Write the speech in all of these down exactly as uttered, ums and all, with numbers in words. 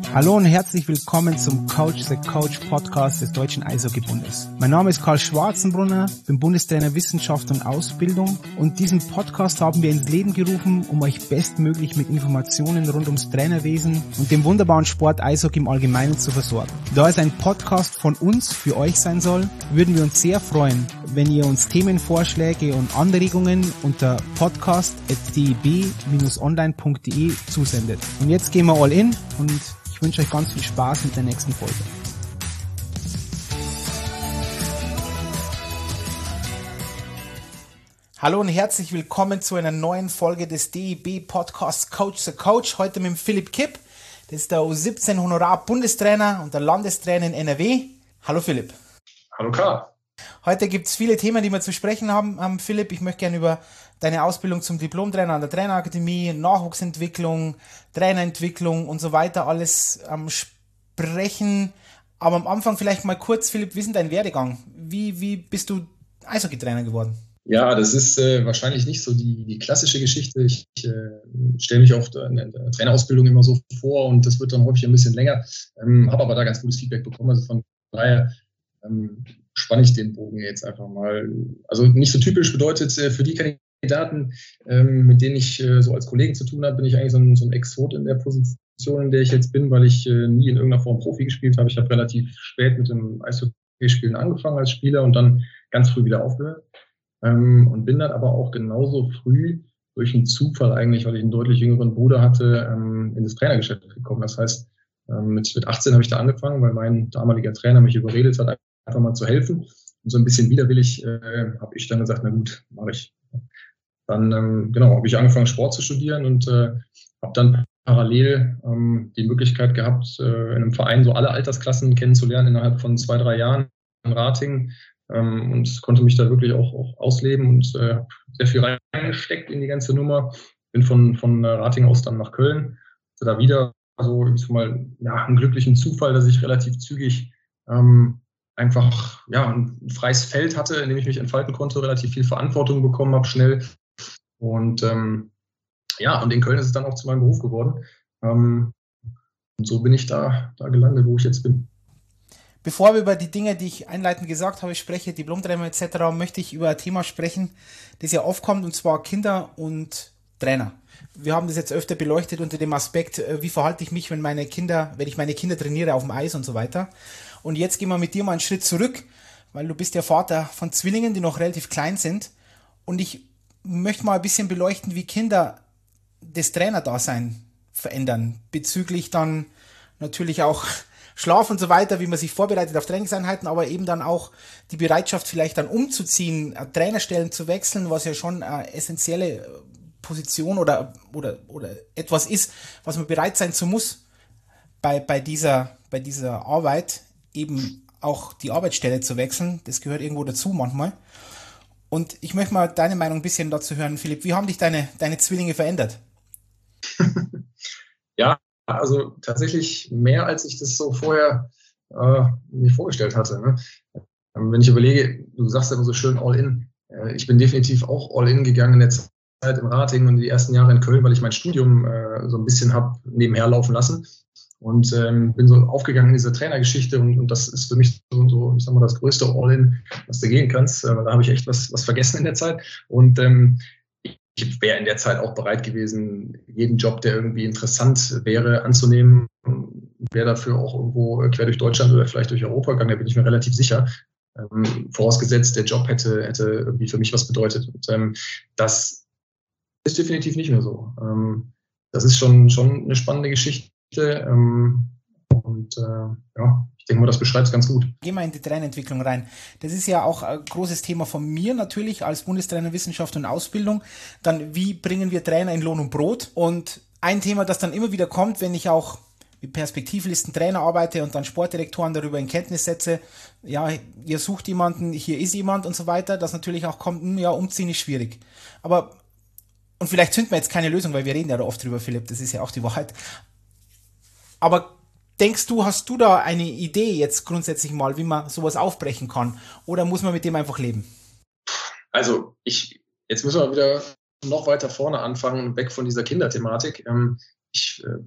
Hallo und herzlich willkommen zum Coach the Coach Podcast des Deutschen Eishockeybundes. Mein Name ist Karl Schwarzenbrunner, bin Bundestrainer Wissenschaft und Ausbildung und diesen Podcast haben wir ins Leben gerufen, um euch bestmöglich mit Informationen rund ums Trainerwesen und dem wunderbaren Sport Eishockey im Allgemeinen zu versorgen. Da es ein Podcast von uns für euch sein soll, würden wir uns sehr freuen, wenn ihr uns Themenvorschläge und Anregungen unter podcast at d e b dash online punkt d e zusendet. Und jetzt gehen wir all in und ich wünsche euch ganz viel Spaß mit der nächsten Folge. Hallo und herzlich willkommen zu einer neuen Folge des D E B Podcasts Coach the Coach. Heute mit dem Philipp Kipp. Das ist der U siebzehn Honorar-Bundestrainer und der Landestrainer in N R W. Hallo Philipp. Hallo Karl. Heute gibt es viele Themen, die wir zu sprechen haben, ähm, Philipp. Ich möchte gerne über deine Ausbildung zum Diplomtrainer an der Trainerakademie, Nachwuchsentwicklung, Trainerentwicklung und so weiter alles ähm, sprechen. Aber am Anfang vielleicht mal kurz, Philipp, wie ist denn dein Werdegang? Wie, wie bist du Eishockeytrainer geworden? Ja, das ist äh, wahrscheinlich nicht so die, die klassische Geschichte. Ich äh, stelle mich auch in der Trainerausbildung immer so vor und das wird dann häufig ein bisschen länger. Ähm, habe aber da ganz gutes Feedback bekommen. Also von daher ähm, spanne ich den Bogen jetzt einfach mal. Also nicht so typisch bedeutet äh, für die Kandidaten, ähm, mit denen ich äh, so als Kollegen zu tun habe, bin ich eigentlich so ein, so ein Exot in der Position, in der ich jetzt bin, weil ich äh, nie in irgendeiner Form Profi gespielt habe. Ich habe relativ spät mit dem Eishockeyspielen angefangen als Spieler und dann ganz früh wieder aufgehört. Ähm, und bin dann aber auch genauso früh durch einen Zufall eigentlich, weil ich einen deutlich jüngeren Bruder hatte, ähm, in das Trainergeschäft gekommen. Das heißt, ähm, mit, mit achtzehn habe ich da angefangen, weil mein damaliger Trainer mich überredet hat, einfach mal zu helfen. Und so ein bisschen widerwillig äh, habe ich dann gesagt, na gut, mache ich. Dann ähm, genau, habe ich angefangen, Sport zu studieren und äh, habe dann parallel ähm, die Möglichkeit gehabt, äh, in einem Verein so alle Altersklassen kennenzulernen innerhalb von zwei, drei Jahren in Ratingen. Ähm, und konnte mich da wirklich auch, auch ausleben und äh, habe sehr viel reingesteckt in die ganze Nummer. Bin von, von Ratingen aus dann nach Köln. Also da wieder so ich sag mal, ja, einen glücklichen Zufall, dass ich relativ zügig ähm, einfach ja, ein freies Feld hatte, in dem ich mich entfalten konnte, relativ viel Verantwortung bekommen habe, schnell. Und ähm, ja, und in Köln ist es dann auch zu meinem Beruf geworden. Ähm, und so bin ich da, da gelandet, wo ich jetzt bin. Bevor wir über die Dinge, die ich einleitend gesagt habe, spreche, Diplomtrainer et cetera, möchte ich über ein Thema sprechen, das ja aufkommt, und zwar Kinder und Trainer. Wir haben das jetzt öfter beleuchtet unter dem Aspekt, wie verhalte ich mich, wenn meine Kinder, wenn ich meine Kinder trainiere auf dem Eis und so weiter. Und jetzt gehen wir mit dir mal einen Schritt zurück, weil du bist ja Vater von Zwillingen, die noch relativ klein sind. Und ich möchte mal ein bisschen beleuchten, wie Kinder das Trainerdasein verändern, bezüglich dann natürlich auch Schlaf und so weiter, wie man sich vorbereitet auf Trainingseinheiten, aber eben dann auch die Bereitschaft vielleicht dann umzuziehen, Trainerstellen zu wechseln, was ja schon eine essentielle Position oder, oder, oder etwas ist, was man bereit sein zu muss, bei, bei, dieser, bei dieser Arbeit eben auch die Arbeitsstelle zu wechseln. Das gehört irgendwo dazu manchmal. Und ich möchte mal deine Meinung ein bisschen dazu hören, Philipp. Wie haben dich deine, deine Zwillinge verändert? Ja, also tatsächlich mehr, als ich das so vorher äh, mir vorgestellt hatte. Ne? Wenn ich überlege, du sagst ja immer so schön All-In. Äh, ich bin definitiv auch All-In gegangen in der Zeit in Ratingen und die ersten Jahre in Köln, weil ich mein Studium äh, so ein bisschen habe nebenher laufen lassen. Und ähm, bin so aufgegangen in diese Trainergeschichte und, und das ist für mich so, so, ich sag mal, das größte All-In, was du gehen kannst. Äh, da habe ich echt was, was vergessen in der Zeit. Und ähm, ich wäre in der Zeit auch bereit gewesen, jeden Job, der irgendwie interessant wäre, anzunehmen. Wäre dafür auch irgendwo quer durch Deutschland oder vielleicht durch Europa gegangen, da bin ich mir relativ sicher. Ähm, vorausgesetzt, der Job hätte, hätte irgendwie für mich was bedeutet. Und ähm, das ist definitiv nicht mehr so. Ähm, das ist schon, schon eine spannende Geschichte. Ähm, und äh, ja, ich denke mal, das beschreibt es ganz gut. Gehen wir in die Trainerentwicklung rein. Das ist ja auch ein großes Thema von mir natürlich als Bundestrainer Wissenschaft und Ausbildung. Dann, wie bringen wir Trainer in Lohn und Brot? Und ein Thema, das dann immer wieder kommt, wenn ich auch mit Perspektivlisten Trainer arbeite und dann Sportdirektoren darüber in Kenntnis setze, ja, ihr sucht jemanden, hier ist jemand und so weiter, dass natürlich auch kommt, ja, umziehen ist schwierig. Aber, und vielleicht finden wir jetzt keine Lösung, weil wir reden ja da oft drüber, Philipp, das ist ja auch die Wahrheit. Aber denkst du, hast du da eine Idee jetzt grundsätzlich mal, wie man sowas aufbrechen kann? Oder muss man mit dem einfach leben? Also, ich, jetzt müssen wir wieder noch weiter vorne anfangen, weg von dieser Kinderthematik. Ich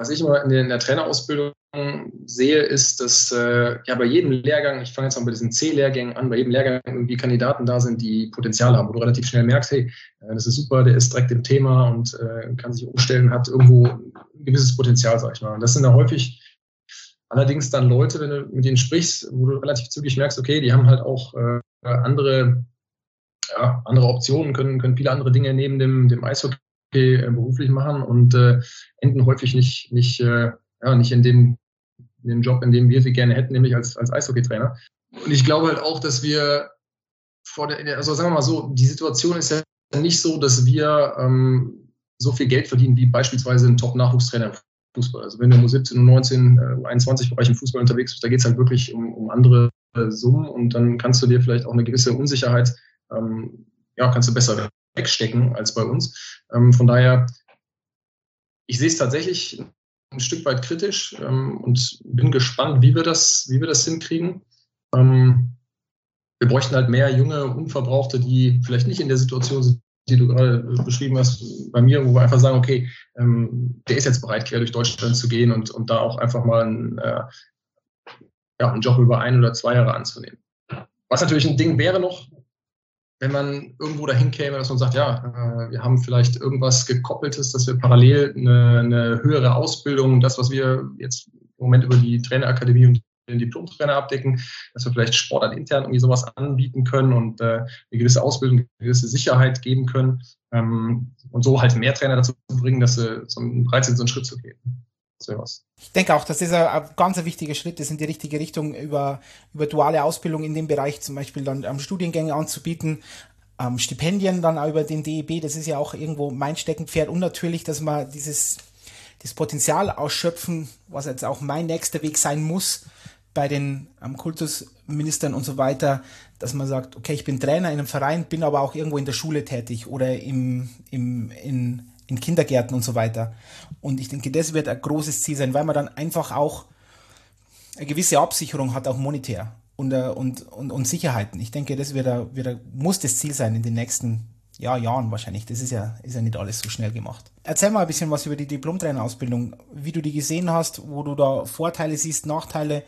was ich immer in der, in der Trainerausbildung sehe, ist, dass äh, ja bei jedem Lehrgang, ich fange jetzt mal bei diesen C-Lehrgängen an, bei jedem Lehrgang irgendwie Kandidaten da sind, die Potenzial haben, wo du relativ schnell merkst, hey, äh, das ist super, der ist direkt im Thema und äh, kann sich umstellen, hat irgendwo ein gewisses Potenzial, sag ich mal. Und das sind da häufig allerdings dann Leute, wenn du mit denen sprichst, wo du relativ zügig merkst, okay, die haben halt auch äh, andere, ja, andere Optionen, können, können viele andere Dinge neben dem, dem Eishockey äh, beruflich machen und äh, enden häufig nicht, nicht, äh, ja, nicht in dem, in dem Job, in dem wir sie gerne hätten, nämlich als, als Eishockeytrainer. Und ich glaube halt auch, dass wir vor der, also sagen wir mal so, die Situation ist ja nicht so, dass wir ähm, so viel Geld verdienen wie beispielsweise ein Top-Nachwuchstrainer im Fußball. Also wenn du um siebzehn, um neunzehn, U einundzwanzig Bereich im Fußball unterwegs bist, da geht es halt wirklich um, um andere äh, Summen und dann kannst du dir vielleicht auch eine gewisse Unsicherheit, ähm, ja, kannst du besser wegstecken als bei uns. Ähm, von daher, ich sehe es tatsächlich ein Stück weit kritisch ähm, und bin gespannt, wie wir das, wie wir das hinkriegen. Ähm, wir bräuchten halt mehr junge, Unverbrauchte, die vielleicht nicht in der Situation sind, die du gerade beschrieben hast, bei mir, wo wir einfach sagen, okay, ähm, der ist jetzt bereit, quer durch Deutschland zu gehen und, und da auch einfach mal einen, äh, ja, einen Job über ein oder zwei Jahre anzunehmen. Was natürlich ein Ding wäre noch, wenn man irgendwo dahin käme, dass man sagt, ja, äh, wir haben vielleicht irgendwas Gekoppeltes, dass wir parallel eine, eine höhere Ausbildung, das, was wir jetzt im Moment über die Trainerakademie und den Diplom-Trainer abdecken, dass wir vielleicht Sportart intern irgendwie sowas anbieten können und äh, eine gewisse Ausbildung, eine gewisse Sicherheit geben können ähm, und so halt mehr Trainer dazu bringen, dass sie so bereit sind, so einen Schritt zu gehen. Das wäre was. Ich denke auch, das ist ein, ein ganz wichtiger Schritt, das in die richtige Richtung, über, über duale Ausbildung in dem Bereich zum Beispiel dann ähm, Studiengänge anzubieten, ähm, Stipendien dann auch über den D E B, das ist ja auch irgendwo mein Steckenpferd und natürlich, dass man dieses das Potenzial ausschöpfen, was jetzt auch mein nächster Weg sein muss, bei den ähm, Kultusministern und so weiter, dass man sagt, okay, ich bin Trainer in einem Verein, bin aber auch irgendwo in der Schule tätig oder im, im, in, in Kindergärten und so weiter. Und ich denke, das wird ein großes Ziel sein, weil man dann einfach auch eine gewisse Absicherung hat, auch monetär und, und, und, und Sicherheiten. Ich denke, das wird ein, wird ein, muss das Ziel sein in den nächsten ja, Jahren wahrscheinlich. Das ist ja, ist ja nicht alles so schnell gemacht. Erzähl mal ein bisschen was über die Diplom-Trainer-Ausbildung, wie du die gesehen hast, wo du da Vorteile siehst, Nachteile.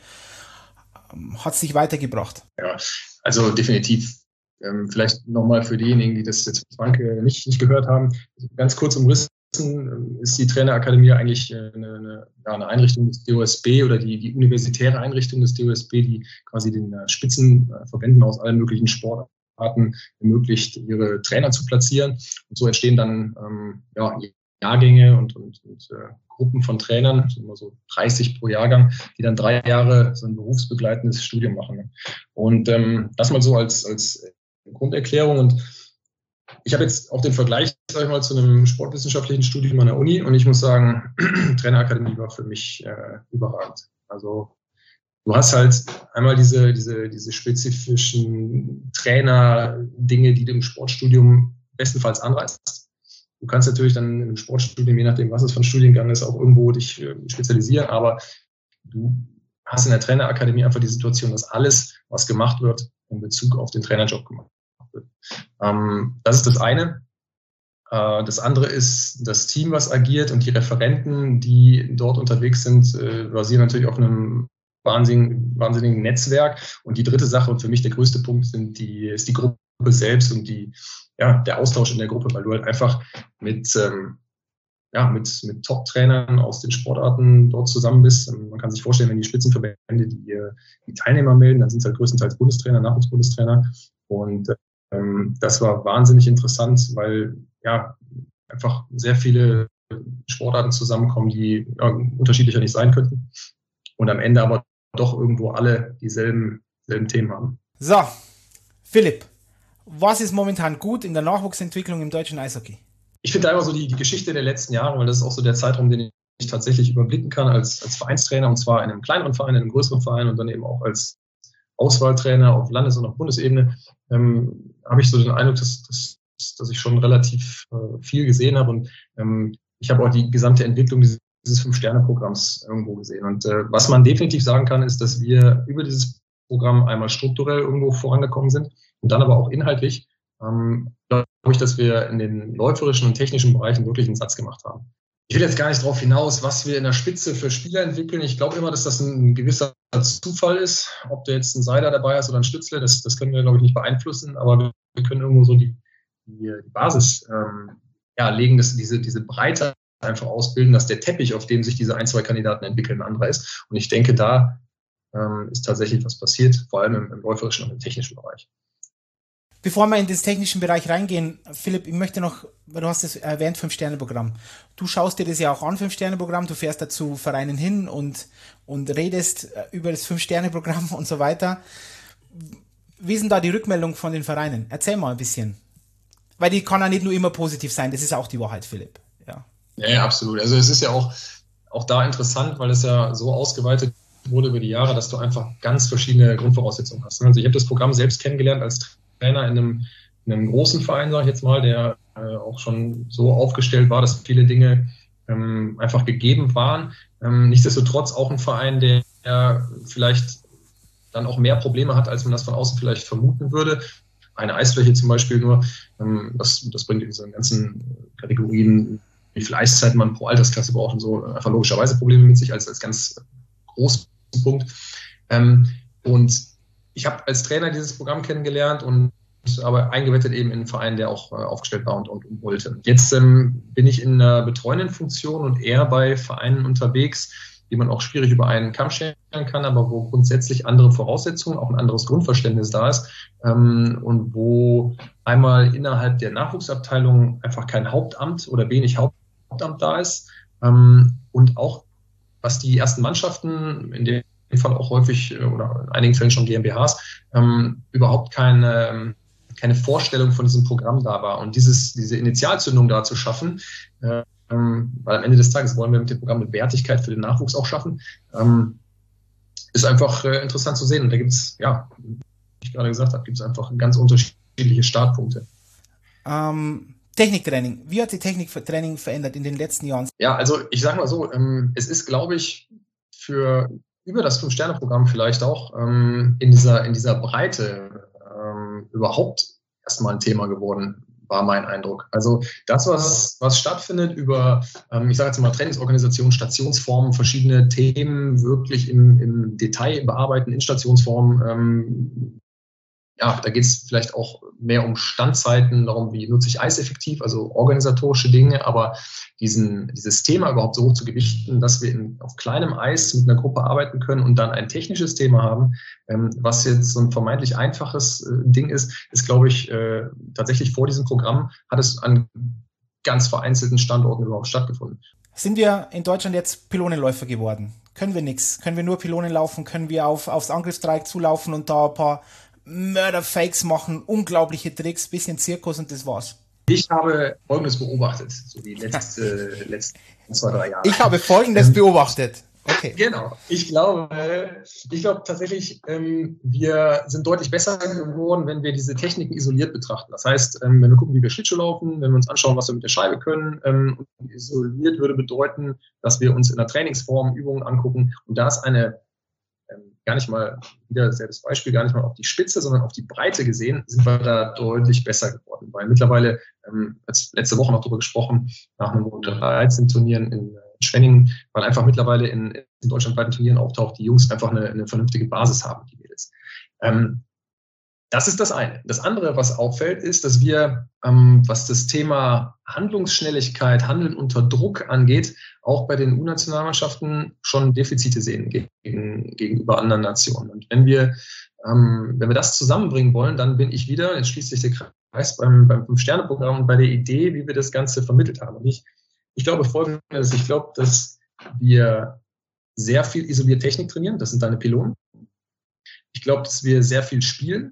Hat es dich weitergebracht? Ja, also definitiv. Ähm, vielleicht nochmal für diejenigen, die das jetzt Frank äh, nicht, nicht gehört haben. Also ganz kurz umrissen äh, ist die Trainerakademie eigentlich äh, eine, eine, ja, eine Einrichtung des D O S B oder die, die universitäre Einrichtung des D O S B, die quasi den äh, Spitzenverbänden aus allen möglichen Sportarten ermöglicht, ihre Trainer zu platzieren. Und so entstehen dann ähm, ja, Jahrgänge und, und, und äh, Gruppen von Trainern, immer so dreißig pro Jahrgang, die dann drei Jahre so ein berufsbegleitendes Studium machen. Und ähm, das mal so als, als Grunderklärung. Und ich habe jetzt auch den Vergleich, sag ich mal, zu einem sportwissenschaftlichen Studium an der Uni und ich muss sagen, Trainerakademie war für mich äh, überragend. Also du hast halt einmal diese, diese, diese spezifischen Trainer-Dinge, die du im Sportstudium bestenfalls anreißt. Du kannst natürlich dann im Sportstudium, je nachdem, was es für ein Studiengang ist, auch irgendwo dich äh, spezialisieren, aber du hast in der Trainerakademie einfach die Situation, dass alles, was gemacht wird, in Bezug auf den Trainerjob gemacht wird. Ähm, das ist das eine. Äh, das andere ist das Team, was agiert und die Referenten, die dort unterwegs sind, äh, basieren natürlich auf einem wahnsinnigen, wahnsinnigen Netzwerk. Und die dritte Sache und für mich der größte Punkt sind die, ist die Gruppe selbst und die ja, der Austausch in der Gruppe, weil du halt einfach mit, ähm, ja, mit, mit Top-Trainern aus den Sportarten dort zusammen bist. Und man kann sich vorstellen, wenn die Spitzenverbände die, die Teilnehmer melden, dann sind es halt größtenteils Bundestrainer, Nachwuchsbundestrainer. Und ähm, das war wahnsinnig interessant, weil ja einfach sehr viele Sportarten zusammenkommen, die ja, unterschiedlicher nicht sein könnten. Und am Ende aber doch irgendwo alle dieselben, dieselben Themen haben. So, Philipp. Was ist momentan gut in der Nachwuchsentwicklung im deutschen Eishockey? Ich finde einfach so die, die Geschichte der letzten Jahre, weil das ist auch so der Zeitraum, den ich tatsächlich überblicken kann als, als Vereinstrainer und zwar in einem kleineren Verein, in einem größeren Verein und dann eben auch als Auswahltrainer auf Landes- und auf Bundesebene, ähm, habe ich so den Eindruck, dass, dass, dass ich schon relativ äh, viel gesehen habe und ähm, ich habe auch die gesamte Entwicklung dieses, dieses Fünf-Sterne-Programms irgendwo gesehen. Und äh, was man definitiv sagen kann, ist, dass wir über dieses Programm einmal strukturell irgendwo vorangekommen sind und dann aber auch inhaltlich, ähm, glaube ich, dass wir in den läuferischen und technischen Bereichen wirklich einen Satz gemacht haben. Ich will jetzt gar nicht darauf hinaus, was wir in der Spitze für Spieler entwickeln. Ich glaube immer, dass das ein gewisser Zufall ist. Ob da jetzt ein Seider dabei ist oder ein Stützle, das, das können wir, glaube ich, nicht beeinflussen. Aber wir, wir können irgendwo so die, die, die Basis ähm, ja, legen, dass diese, diese Breite einfach ausbilden, dass der Teppich, auf dem sich diese ein, zwei Kandidaten entwickeln, ein anderer ist. Und ich denke, da ähm, ist tatsächlich was passiert, vor allem im, im läuferischen und im technischen Bereich. Bevor wir in den technischen Bereich reingehen, Philipp, ich möchte noch, du hast es erwähnt, Fünf-Sterne-Programm. Du schaust dir das ja auch an, Fünf-Sterne-Programm, du fährst dazu Vereinen hin und, und redest über das Fünf-Sterne-Programm und so weiter. Wie ist denn da die Rückmeldung von den Vereinen? Erzähl mal ein bisschen. Weil die kann ja nicht nur immer positiv sein, das ist auch die Wahrheit, Philipp. Ja, ja, absolut. Also es ist ja auch, auch da interessant, weil es ja so ausgeweitet wurde über die Jahre, dass du einfach ganz verschiedene Grundvoraussetzungen hast. Also ich habe das Programm selbst kennengelernt als Trainer in einem, in einem großen Verein, sage ich jetzt mal, der äh, auch schon so aufgestellt war, dass viele Dinge ähm, einfach gegeben waren. Ähm, nichtsdestotrotz auch ein Verein, der, der vielleicht dann auch mehr Probleme hat, als man das von außen vielleicht vermuten würde. Eine Eisfläche zum Beispiel nur, ähm, das, das bringt in diesen ganzen Kategorien, wie viel Eiszeit man pro Altersklasse braucht und so, einfach logischerweise Probleme mit sich als, als ganz großen Punkt. Ähm, und ich habe als Trainer dieses Programm kennengelernt und aber eingebettet eben in einen Verein, der auch äh, aufgestellt war und, und, und wollte. Jetzt ähm, bin ich in einer betreuenden Funktion und eher bei Vereinen unterwegs, die man auch schwierig über einen Kamm scheren kann, aber wo grundsätzlich andere Voraussetzungen, auch ein anderes Grundverständnis da ist ähm, und wo einmal innerhalb der Nachwuchsabteilung einfach kein Hauptamt oder wenig Hauptamt da ist ähm, und auch was die ersten Mannschaften, in dem Fall auch häufig oder in einigen Fällen schon GmbHs, ähm, überhaupt keine, keine Vorstellung von diesem Programm da war. Und dieses, diese Initialzündung da zu schaffen, äh, ähm, weil am Ende des Tages wollen wir mit dem Programm eine Wertigkeit für den Nachwuchs auch schaffen, ähm, ist einfach äh, interessant zu sehen. Und da gibt es, ja, wie ich gerade gesagt habe, gibt es einfach ganz unterschiedliche Startpunkte. Ähm, Techniktraining. Wie hat sich Techniktraining verändert in den letzten Jahren? Ja, also ich sage mal so, ähm, es ist, glaube ich, für über das Fünf-Sterne-Programm vielleicht auch ähm, in dieser in dieser Breite ähm, überhaupt erstmal ein Thema geworden, war mein Eindruck. Also das, was was stattfindet über, ähm, ich sage jetzt mal Trainingsorganisation, Stationsformen, verschiedene Themen wirklich im, im Detail bearbeiten, in Stationsformen, ähm, ja, da geht es vielleicht auch mehr um Standzeiten, darum, wie nutze ich Eis effektiv, also organisatorische Dinge, aber diesen, dieses Thema überhaupt so hoch zu gewichten, dass wir in, auf kleinem Eis mit einer Gruppe arbeiten können und dann ein technisches Thema haben, ähm, was jetzt so ein vermeintlich einfaches äh, Ding ist, ist, glaube ich, äh, tatsächlich vor diesem Programm hat es an ganz vereinzelten Standorten überhaupt stattgefunden. Sind wir in Deutschland jetzt Pylonenläufer geworden? Können wir nichts? Können wir nur Pylonen laufen? Können wir auf, aufs Angriffsdreieck zulaufen und da ein paar Mörder-Fakes machen, unglaubliche Tricks, bisschen Zirkus und das war's? Ich habe Folgendes beobachtet, so die letzte, letzten zwei, drei Jahre. Ich habe Folgendes ähm, beobachtet. Okay. Genau. Ich glaube, ich glaube tatsächlich, ähm, wir sind deutlich besser geworden, wenn wir diese Techniken isoliert betrachten. Das heißt, ähm, wenn wir gucken, wie wir Schlittschuh laufen, wenn wir uns anschauen, was wir mit der Scheibe können, ähm, und isoliert würde bedeuten, dass wir uns in der Trainingsform Übungen angucken und da ist eine ähm, gar nicht mal, wieder selbes Beispiel, gar nicht mal auf die Spitze, sondern auf die Breite gesehen, sind wir da deutlich besser geworden. Weil mittlerweile, ähm, als letzte Woche noch darüber gesprochen, nach einem unter dreizehn Turnieren in Schwenningen, weil einfach mittlerweile in, in deutschlandweiten Turnieren auftaucht, die Jungs einfach eine, eine vernünftige Basis haben, die Mädels. Ähm, das ist das eine. Das andere, was auffällt, ist, dass wir, ähm, was das Thema Handlungsschnelligkeit, Handeln unter Druck angeht, auch bei den U-Nationalmannschaften schon Defizite sehen gegen, gegenüber anderen Nationen. Und wenn wir, ähm, wenn wir das zusammenbringen wollen, dann bin ich wieder, jetzt schließt sich der Kreis beim, beim Fünf-Sterne-Programm und bei der Idee, wie wir das Ganze vermittelt haben. Und ich, ich glaube Folgendes, ich glaube, dass wir sehr viel isoliert Technik trainieren, das sind deine Pylonen. Ich glaube, dass wir sehr viel spielen,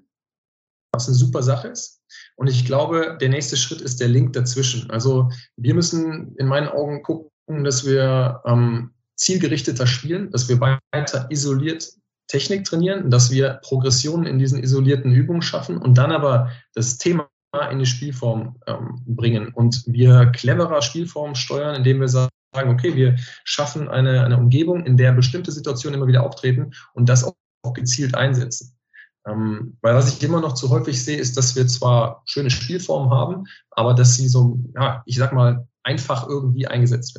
was eine super Sache ist. Und ich glaube, der nächste Schritt ist der Link dazwischen. Also wir müssen in meinen Augen gucken, dass wir ähm, zielgerichteter spielen, dass wir weiter isoliert Technik trainieren, dass wir Progressionen in diesen isolierten Übungen schaffen und dann aber das Thema in die Spielform ähm, bringen und wir cleverer Spielformen steuern, indem wir sagen, okay, wir schaffen eine, eine Umgebung, in der bestimmte Situationen immer wieder auftreten und das auch, auch gezielt einsetzen. Ähm, weil was ich immer noch zu häufig sehe, ist, dass wir zwar schöne Spielformen haben, aber dass sie so, ja, ich sag mal, einfach irgendwie eingesetzt werden.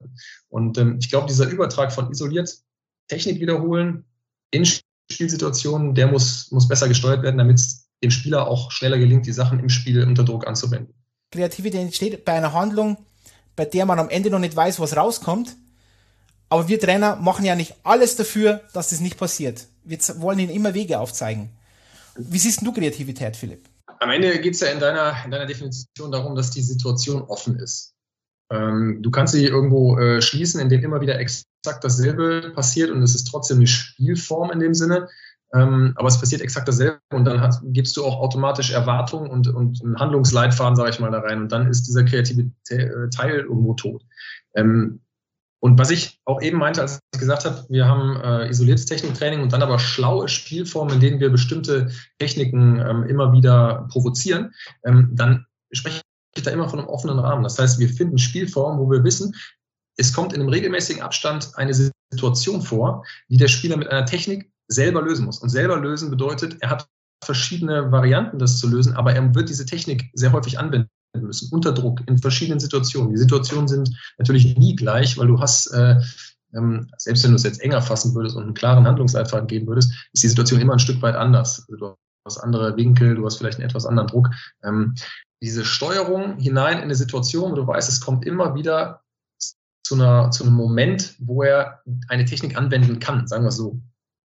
Und ähm, ich glaube, dieser Übertrag von isoliert Technik wiederholen in Spielsituationen, der muss, muss besser gesteuert werden, damit es dem Spieler auch schneller gelingt, die Sachen im Spiel unter Druck anzuwenden. Kreativität entsteht bei einer Handlung, bei der man am Ende noch nicht weiß, was rauskommt. Aber wir Trainer machen ja nicht alles dafür, dass das nicht passiert. Wir wollen ihnen immer Wege aufzeigen. Wie siehst du Kreativität, Philipp? Am Ende geht es ja in deiner, in deiner Definition darum, dass die Situation offen ist. Ähm, du kannst sie irgendwo äh, schließen, indem immer wieder exakt dasselbe passiert und es ist trotzdem eine Spielform in dem Sinne. Ähm, aber es passiert exakt dasselbe und dann hast, gibst du auch automatisch Erwartungen und, und einen Handlungsleitfaden, sage ich mal, da rein. Und dann ist dieser kreative Teil irgendwo tot. Ähm, Und was ich auch eben meinte, als ich gesagt habe, wir haben äh, isoliertes Techniktraining und dann aber schlaue Spielformen, in denen wir bestimmte Techniken ähm, immer wieder provozieren, ähm, dann spreche ich da immer von einem offenen Rahmen. Das heißt, wir finden Spielformen, wo wir wissen, es kommt in einem regelmäßigen Abstand eine Situation vor, die der Spieler mit einer Technik selber lösen muss. Und selber lösen bedeutet, er hat verschiedene Varianten, das zu lösen, aber er wird diese Technik sehr häufig anwenden müssen, unter Druck, in verschiedenen Situationen. Die Situationen sind natürlich nie gleich, weil du hast, äh, ähm, selbst wenn du es jetzt enger fassen würdest und einen klaren Handlungsleitfaden geben würdest, ist die Situation immer ein Stück weit anders. Also du hast andere Winkel, du hast vielleicht einen etwas anderen Druck. Ähm, diese Steuerung hinein in eine Situation, wo du weißt, es kommt immer wieder zu, einer, zu einem Moment, wo er eine Technik anwenden kann, sagen wir es so.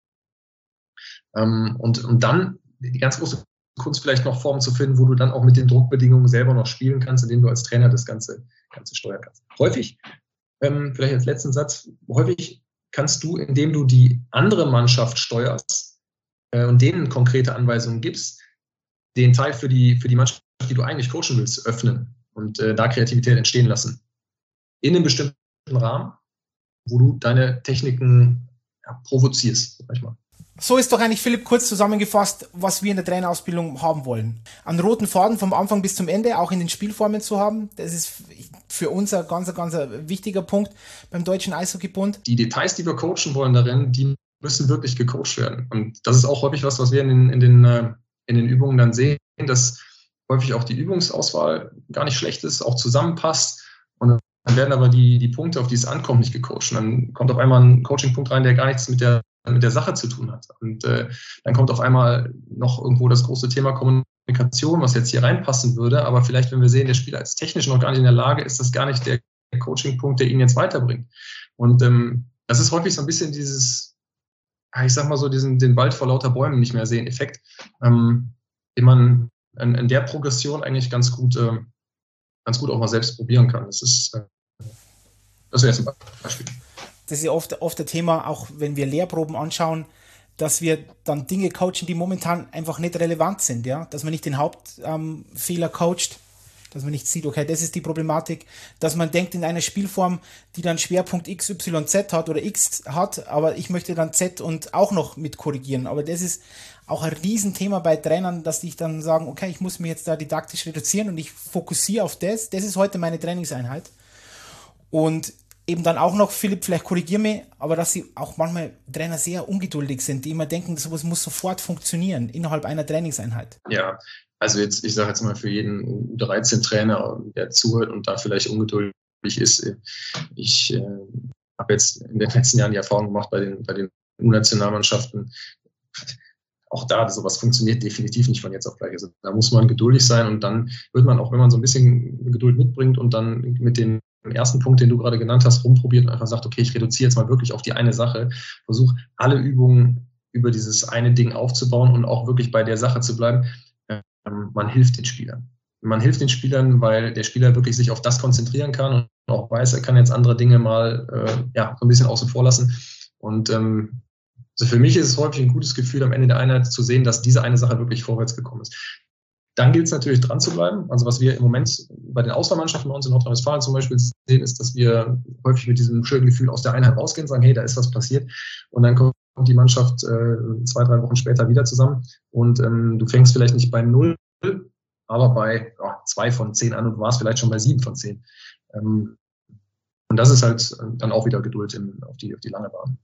Ähm, und, und dann die ganz große Kunst vielleicht noch Formen zu finden, wo du dann auch mit den Druckbedingungen selber noch spielen kannst, indem du als Trainer das Ganze, Ganze steuern kannst. Häufig, ähm, vielleicht als letzten Satz, häufig kannst du, indem du die andere Mannschaft steuerst äh, und denen konkrete Anweisungen gibst, den Teil für die, für die Mannschaft, die du eigentlich coachen willst, öffnen und äh, da Kreativität entstehen lassen. In einem bestimmten Rahmen, wo du deine Techniken ja, provozierst, sag ich mal. So ist doch eigentlich, Philipp, kurz zusammengefasst, was wir in der Trainerausbildung haben wollen. Einen roten Faden vom Anfang bis zum Ende, auch in den Spielformen zu haben. Das ist für uns ein ganz, ganz wichtiger Punkt beim Deutschen Eishockeybund. Die Details, die wir coachen wollen darin, die müssen wirklich gecoacht werden. Und das ist auch häufig was, was wir in den, in den, in den Übungen dann sehen, dass häufig auch die Übungsauswahl gar nicht schlecht ist, auch zusammenpasst. Und dann werden aber die, die Punkte, auf die es ankommt, nicht gecoacht. Und dann kommt auf einmal ein Coaching-Punkt rein, der gar nichts mit der mit der Sache zu tun hat. Und äh, dann kommt auf einmal noch irgendwo das große Thema Kommunikation, was jetzt hier reinpassen würde. Aber vielleicht, wenn wir sehen, der Spieler ist technisch noch gar nicht in der Lage, ist das gar nicht der Coaching-Punkt, der ihn jetzt weiterbringt. Und ähm, das ist häufig so ein bisschen dieses, ich sag mal so, diesen den Wald vor lauter Bäumen nicht mehr sehen Effekt, ähm, den man in, in der Progression eigentlich ganz gut, äh, ganz gut auch mal selbst probieren kann. Das ist, äh, das wäre jetzt ein Beispiel. Das ist ja oft, oft ein Thema, auch wenn wir Lehrproben anschauen, dass wir dann Dinge coachen, die momentan einfach nicht relevant sind, ja, dass man nicht den Hauptfehler ähm, coacht, dass man nicht sieht, okay, das ist die Problematik, dass man denkt in einer Spielform, die dann Schwerpunkt X, Y, Z hat oder X hat, aber ich möchte dann Z und auch noch mit korrigieren, aber das ist auch ein Riesenthema bei Trainern, dass die dann sagen, okay, ich muss mich jetzt da didaktisch reduzieren und ich fokussiere auf das, das ist heute meine Trainingseinheit und eben dann auch noch, Philipp, vielleicht korrigier mich, aber dass sie auch manchmal Trainer sehr ungeduldig sind, die immer denken, sowas muss sofort funktionieren innerhalb einer Trainingseinheit. Ja, also jetzt, ich sage jetzt mal für jeden U dreizehn Trainer, der zuhört und da vielleicht ungeduldig ist, ich äh, habe jetzt in den letzten Jahren die Erfahrung gemacht bei den, bei den U-Nationalmannschaften, auch da, sowas funktioniert definitiv nicht von jetzt auf gleich. Also da muss man geduldig sein und dann wird man auch, wenn man so ein bisschen Geduld mitbringt und dann mit den im ersten Punkt, den du gerade genannt hast, rumprobiert und einfach sagt, okay, ich reduziere jetzt mal wirklich auf die eine Sache, versuche alle Übungen über dieses eine Ding aufzubauen und auch wirklich bei der Sache zu bleiben. Ähm, man hilft den Spielern. Man hilft den Spielern, weil der Spieler wirklich sich auf das konzentrieren kann und auch weiß, er kann jetzt andere Dinge mal äh, ja, so ein bisschen außen vor lassen. Und ähm, also für mich ist es häufig ein gutes Gefühl, am Ende der Einheit zu sehen, dass diese eine Sache wirklich vorwärts gekommen ist. Dann gilt es natürlich dran zu bleiben. Also was wir im Moment bei den Auswahlmannschaften bei uns in Nordrhein-Westfalen zum Beispiel sehen, ist, dass wir häufig mit diesem schönen Gefühl aus der Einheit rausgehen, sagen, hey, da ist was passiert. Und dann kommt die Mannschaft äh, zwei, drei Wochen später wieder zusammen. Und ähm, du fängst vielleicht nicht bei null, aber bei ja, zwei von zehn an und warst vielleicht schon bei sieben von zehn. Ähm, und das ist halt dann auch wieder Geduld in, auf, die, auf die lange Bahn.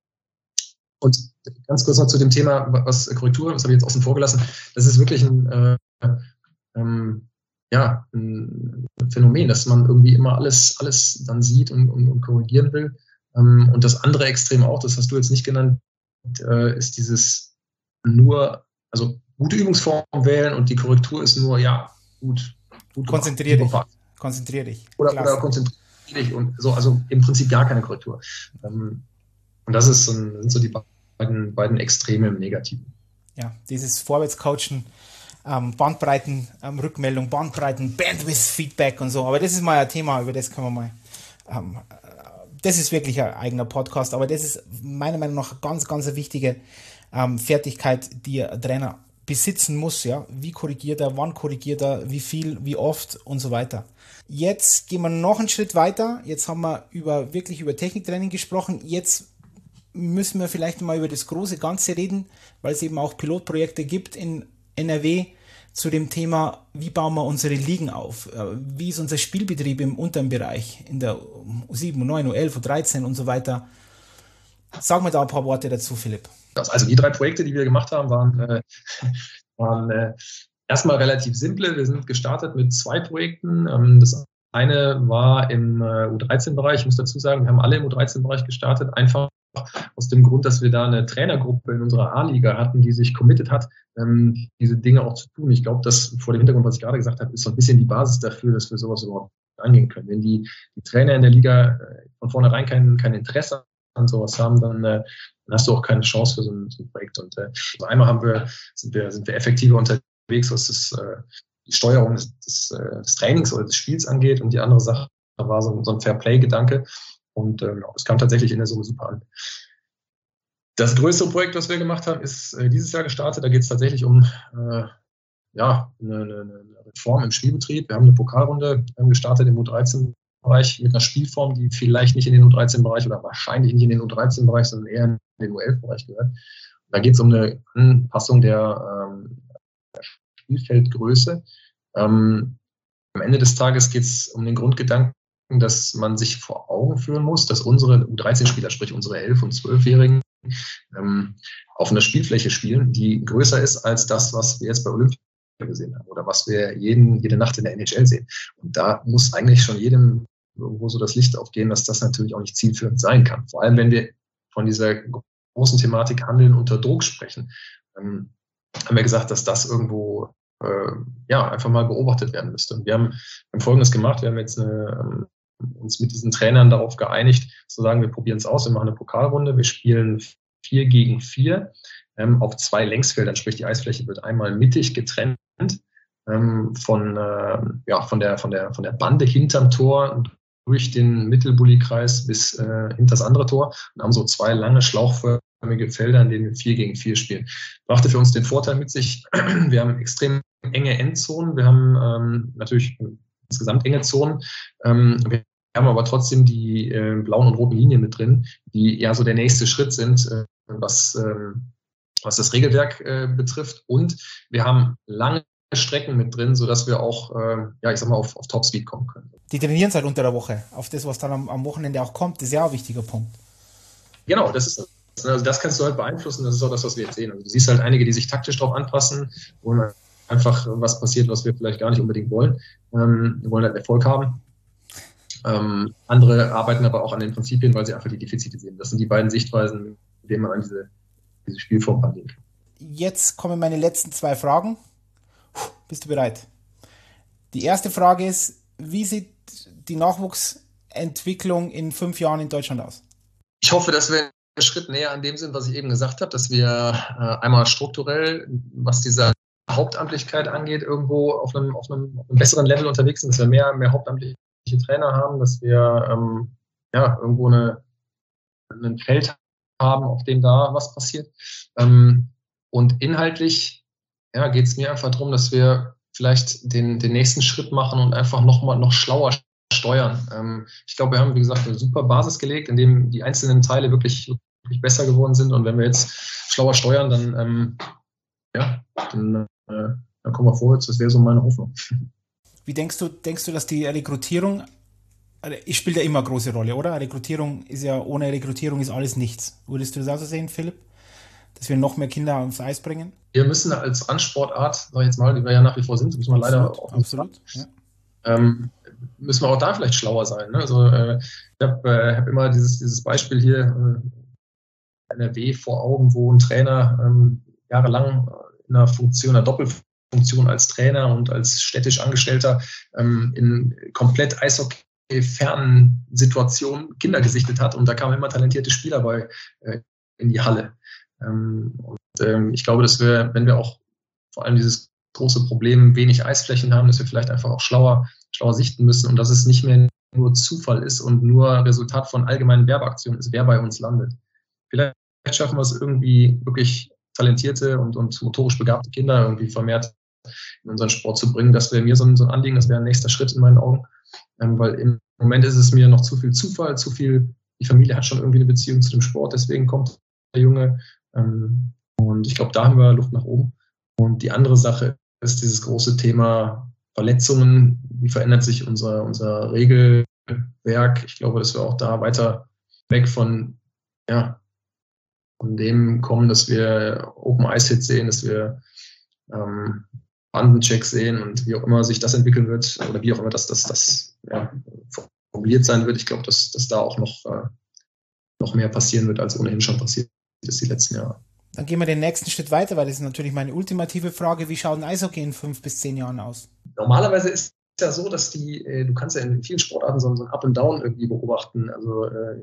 Und ganz kurz noch zu dem Thema, was Korrektur, das habe ich jetzt außen vor gelassen. Das ist wirklich ein, äh, ähm, ja, ein Phänomen, dass man irgendwie immer alles, alles dann sieht und, und, und korrigieren will. Ähm, und das andere Extrem auch, das hast du jetzt nicht genannt, äh, ist dieses nur, also gute Übungsform wählen und die Korrektur ist nur, ja, gut, gut gemacht. Konzentrier dich. Konzentrier dich. Oder, oder konzentrier dich und so, also im Prinzip gar keine Korrektur. Ähm, und das ist so, sind so die beiden, beiden Extreme im Negativen. Ja, dieses Vorwärtscoachen, ähm, Bandbreiten, ähm, Rückmeldung, Bandbreiten, Bandwidth-Feedback und so. Aber das ist mal ein Thema, über das können wir mal. Ähm, das ist wirklich ein eigener Podcast, aber das ist meiner Meinung nach ganz, ganz eine wichtige ähm, Fertigkeit, die ein Trainer besitzen muss. Ja, wie korrigiert er, wann korrigiert er, wie viel, wie oft und so weiter. Jetzt gehen wir noch einen Schritt weiter. Jetzt haben wir über wirklich über Techniktraining gesprochen. Jetzt müssen wir vielleicht mal über das große Ganze reden, weil es eben auch Pilotprojekte gibt in N R W zu dem Thema, wie bauen wir unsere Ligen auf? Wie ist unser Spielbetrieb im unteren Bereich, in der U sieben, U neun, U elf, U dreizehn und so weiter? Sag mir da ein paar Worte dazu, Philipp. Also die drei Projekte, die wir gemacht haben, waren, äh, waren äh, erstmal relativ simple. Wir sind gestartet mit zwei Projekten. Ähm, das eine war im äh, U dreizehn-Bereich. Ich muss dazu sagen, wir haben alle im U dreizehn-Bereich gestartet, einfach aus dem Grund, dass wir da eine Trainergruppe in unserer A-Liga hatten, die sich committed hat, ähm, diese Dinge auch zu tun. Ich glaube, das vor dem Hintergrund, was ich gerade gesagt habe, ist so ein bisschen die Basis dafür, dass wir sowas überhaupt angehen können. Wenn die, die Trainer in der Liga äh, von vornherein kein, kein Interesse an sowas haben, dann, äh, dann hast du auch keine Chance für so ein, so ein Projekt. Und äh, also einmal haben wir, sind wir, sind wir effektiver unterwegs, was das, äh, die Steuerung des, des, des Trainings oder des Spiels angeht. Und die andere Sache war so, so ein Fair-Play-Gedanke. Und ähm, es kam tatsächlich in der Summe super an. Das größere Projekt, was wir gemacht haben, ist äh, dieses Jahr gestartet. Da geht es tatsächlich um äh, ja, eine, eine, eine Reform im Spielbetrieb. Wir haben eine Pokalrunde ähm, gestartet im U dreizehn-Bereich mit einer Spielform, die vielleicht nicht in den U dreizehn-Bereich oder wahrscheinlich nicht in den U dreizehn-Bereich, sondern eher in den U elf-Bereich gehört. Und da geht es um eine Anpassung der, ähm, der Spielfeldgröße. Ähm, am Ende des Tages geht es um den Grundgedanken, dass man sich vor Augen führen muss, dass unsere U dreizehn-Spieler, sprich unsere elf- und zwölfjährigen, ähm, auf einer Spielfläche spielen, die größer ist als das, was wir jetzt bei Olympia gesehen haben oder was wir jeden, jede Nacht in der N H L sehen. Und da muss eigentlich schon jedem irgendwo so das Licht aufgehen, dass das natürlich auch nicht zielführend sein kann. Vor allem, wenn wir von dieser großen Thematik Handeln unter Druck sprechen, ähm, haben wir gesagt, dass das irgendwo äh, ja einfach mal beobachtet werden müsste. Und wir haben, haben Folgendes gemacht, wir haben jetzt eine, ähm, uns mit diesen Trainern darauf geeinigt, zu sagen, wir probieren es aus, wir machen eine Pokalrunde, wir spielen vier gegen vier ähm, auf zwei Längsfeldern, sprich die Eisfläche wird einmal mittig getrennt ähm, von, äh, ja, von, der, von, der, von der Bande hinterm Tor durch den Mittelbully-Kreis bis äh, hinter das andere Tor und haben so zwei lange schlauchförmige Felder, in denen wir vier gegen vier spielen. Brachte für uns den Vorteil mit sich, wir haben extrem enge Endzonen, wir haben ähm, natürlich insgesamt enge Zonen, ähm, wir Wir haben aber trotzdem die äh, blauen und roten Linien mit drin, die ja so der nächste Schritt sind, äh, was, äh, was das Regelwerk äh, betrifft. Und wir haben lange Strecken mit drin, sodass wir auch, äh, ja, ich sag mal, auf, auf Topspeed kommen können. Die trainieren halt unter der Woche, auf das, was dann am, am Wochenende auch kommt, ist ja auch ein wichtiger Punkt. Genau, das ist also das kannst du halt beeinflussen, das ist auch das, was wir jetzt sehen. Also du siehst halt einige, die sich taktisch drauf anpassen, wo einfach was passiert, was wir vielleicht gar nicht unbedingt wollen. Ähm, wir wollen halt Erfolg haben. Ähm, andere arbeiten aber auch an den Prinzipien, weil sie einfach die Defizite sehen. Das sind die beiden Sichtweisen, mit denen man an diese, diese Spielform rangehen kann. Jetzt kommen meine letzten zwei Fragen. Bist du bereit? Die erste Frage ist, wie sieht die Nachwuchsentwicklung in fünf Jahren in Deutschland aus? Ich hoffe, dass wir einen Schritt näher an dem sind, was ich eben gesagt habe, dass wir äh, einmal strukturell, was diese Hauptamtlichkeit angeht, irgendwo auf einem, auf einem, auf einem besseren Level unterwegs sind, dass wir mehr, mehr hauptamtliche Trainer haben, dass wir ähm, ja, irgendwo eine, ein Feld haben, auf dem da was passiert. Ähm, und inhaltlich ja, geht es mir einfach darum, dass wir vielleicht den, den nächsten Schritt machen und einfach noch mal noch schlauer steuern. Ähm, ich glaube, wir haben, wie gesagt, eine super Basis gelegt, in dem die einzelnen Teile wirklich, wirklich besser geworden sind. Und wenn wir jetzt schlauer steuern, dann, ähm, ja, dann, äh, dann kommen wir vorwärts. Das wäre so meine Hoffnung. Wie denkst du, denkst du, dass die Rekrutierung, es spielt ja immer eine große Rolle, oder? Rekrutierung ist ja, ohne Rekrutierung ist alles nichts. Würdest du das auch so sehen, Philipp? Dass wir noch mehr Kinder aufs Eis bringen? wir müssen als Randsportart, sag ich jetzt mal, die wir ja nach wie vor sind, müssen wir leider auch absolut, ja. ähm, müssen wir auch da vielleicht schlauer sein. Ne? Also äh, ich habe äh, hab immer dieses, dieses Beispiel hier, äh, N R W vor Augen, wo ein Trainer ähm, jahrelang in einer Funktion, einer Doppelfunktion als Trainer und als städtisch Angestellter ähm, in komplett Eishockey-fernen Situationen Kinder gesichtet hat und da kamen immer talentierte Spieler bei äh, in die Halle. Ähm, und ähm, ich glaube, dass wir, wenn wir auch vor allem dieses große Problem wenig Eisflächen haben, dass wir vielleicht einfach auch schlauer, schlauer sichten müssen und dass es nicht mehr nur Zufall ist und nur Resultat von allgemeinen Werbeaktionen ist, wer bei uns landet. Vielleicht schaffen wir es irgendwie wirklich talentierte und, und motorisch begabte Kinder irgendwie vermehrt in unseren Sport zu bringen. Das wäre mir so ein, so ein Anliegen, das wäre ein nächster Schritt in meinen Augen, ähm, weil im Moment ist es mir noch zu viel Zufall, zu viel, die Familie hat schon irgendwie eine Beziehung zu dem Sport, deswegen kommt der Junge ähm, und ich glaube, da haben wir Luft nach oben. Und die andere Sache ist dieses große Thema Verletzungen. Wie verändert sich unser, unser Regelwerk? Ich glaube, dass wir auch da weiter weg von, ja, von dem kommen, dass wir Open Ice Hits sehen, dass wir ähm, Bandenchecks sehen und wie auch immer sich das entwickeln wird oder wie auch immer das, das, das ja, formuliert sein wird. Ich glaube, dass, dass da auch noch, äh, noch mehr passieren wird, als ohnehin schon passiert ist die letzten Jahre. Dann gehen wir den nächsten Schritt weiter, weil das ist natürlich meine ultimative Frage. Wie schaut ein Eishockey in fünf bis zehn Jahren aus? Normalerweise ist es ja so, dass die, äh, du kannst ja in vielen Sportarten so, so ein Up and Down irgendwie beobachten. Also äh,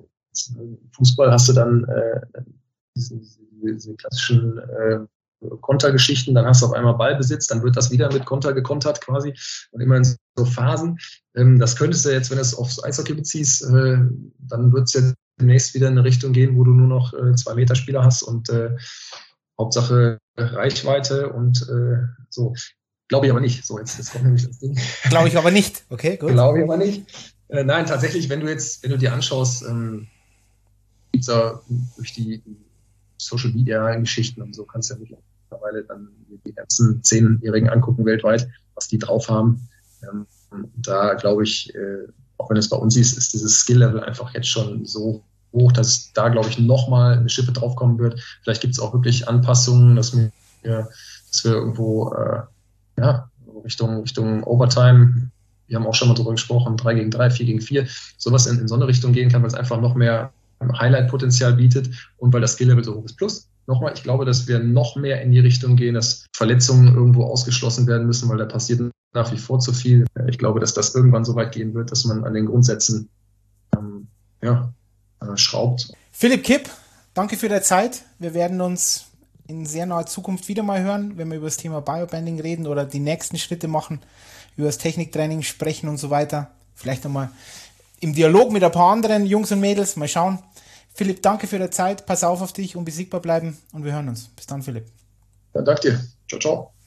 Fußball hast du dann äh, diese, diese, diese klassischen äh, Kontergeschichten, dann hast du auf einmal Ballbesitz, dann wird das wieder mit Konter gekontert quasi und immer in so Phasen. Ähm, das könntest du jetzt, wenn du es aufs Eishockey beziehst, äh, dann wird es ja demnächst wieder in eine Richtung gehen, wo du nur noch äh, zwei Meter Spieler hast und äh, Hauptsache Reichweite und äh, so. Glaube ich aber nicht. So, jetzt, jetzt kommt nämlich das Ding. Glaube ich aber nicht. Okay, gut. Glaube ich aber nicht. Äh, nein, tatsächlich, wenn du jetzt, wenn du dir anschaust, ähm, gibt's ja durch die Social Media Geschichten und so, kannst du ja mittlerweile dann die ganzen Zehnjährigen angucken weltweit, was die drauf haben. Ähm, da glaube ich, äh, auch wenn es bei uns ist, ist dieses Skill-Level einfach jetzt schon so hoch, dass da, glaube ich, nochmal eine Schippe draufkommen wird. Vielleicht gibt es auch wirklich Anpassungen, dass wir, dass wir irgendwo äh, ja, Richtung, Richtung Overtime, wir haben auch schon mal drüber gesprochen, drei gegen drei, vier gegen vier, sowas in, in so eine Richtung gehen kann, weil es einfach noch mehr Highlight-Potenzial bietet und weil das Skill-Level so hoch ist. Plus, nochmal, ich glaube, dass wir noch mehr in die Richtung gehen, dass Verletzungen irgendwo ausgeschlossen werden müssen, weil da passiert nach wie vor zu viel. Ich glaube, dass das irgendwann so weit gehen wird, dass man an den Grundsätzen ähm, ja, äh, schraubt. Philipp Kipp, danke für deine Zeit. Wir werden uns in sehr naher Zukunft wieder mal hören, wenn wir über das Thema Biobanding reden oder die nächsten Schritte machen, über das Techniktraining sprechen und so weiter. Vielleicht nochmal im Dialog mit ein paar anderen Jungs und Mädels. Mal schauen. Philipp, danke für deine Zeit. Pass auf auf dich, unbesiegbar bleiben und wir hören uns. Bis dann, Philipp. Ja, danke dir. Ciao, ciao.